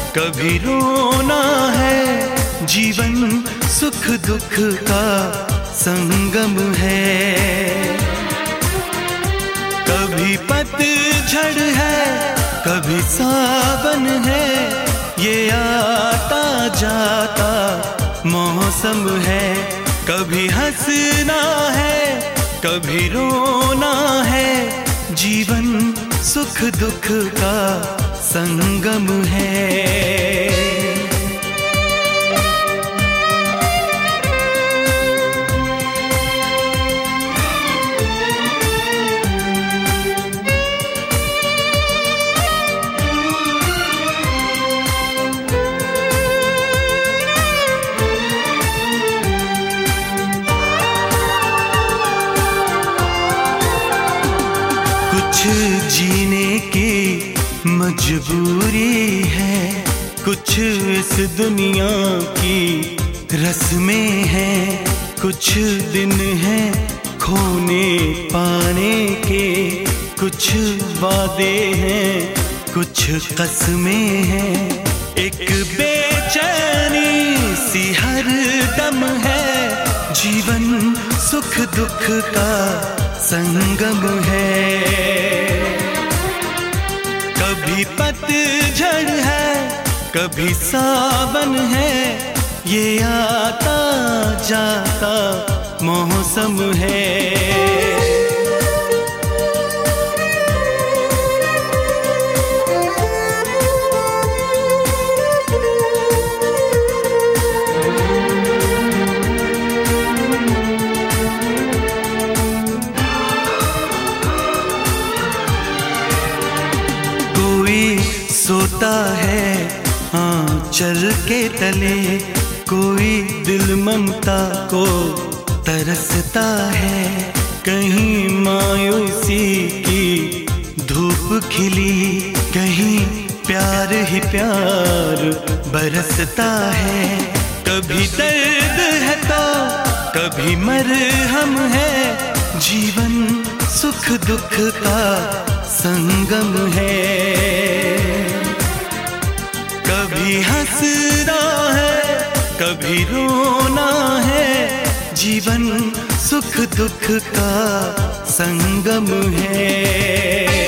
कभी रोना है, जीवन सुख दुख का संगम है। कभी पतझड़ है, कभी सावन है, ये आता जाता मौसम है। कभी हंसना है, कभी रोना है, जीवन सुख दुख का संगम है। कुछ जीने की मजबूरी है, कुछ इस दुनिया की रस्में हैं, कुछ दिन हैं खोने पाने के, कुछ वादे हैं, कुछ कसमें हैं। एक बेचैनी सी हर दम है, जीवन सुख दुख का संगम है। कभी पतझड़ है, कभी सावन है, ये आता जाता मौसम है। सोता है आंचल के तले, कोई दिल ममता को तरसता है। कहीं मायूसी की धूप खिली, कहीं प्यार ही प्यार बरसता है। कभी दर्द है तो कभी मरहम है, जीवन सुख दुख का संगम है। कभी हंसना है, कभी रोना है, जीवन सुख दुख का संगम है।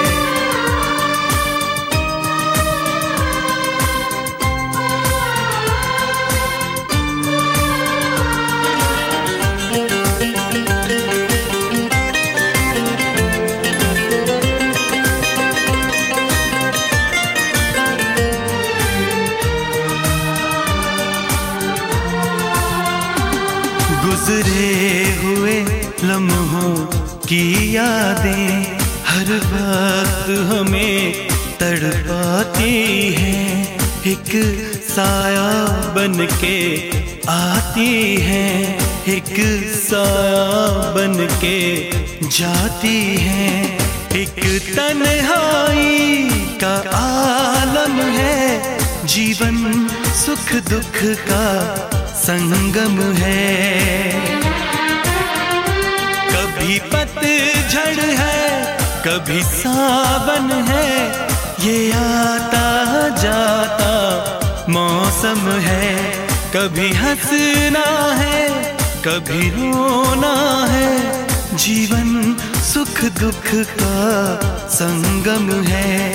गुजरे हुए लम्हों की यादें हर वक्त हमें तड़पाती हैं, एक साया बन के आती हैं, एक साया बन के जाती हैं। एक तन्हाई का आलम है, जीवन सुख दुख का संगम है। कभी पतझड़ है, कभी सावन है, ये आता जाता मौसम है। कभी हंसना है, कभी रोना है, जीवन सुख दुख का संगम है।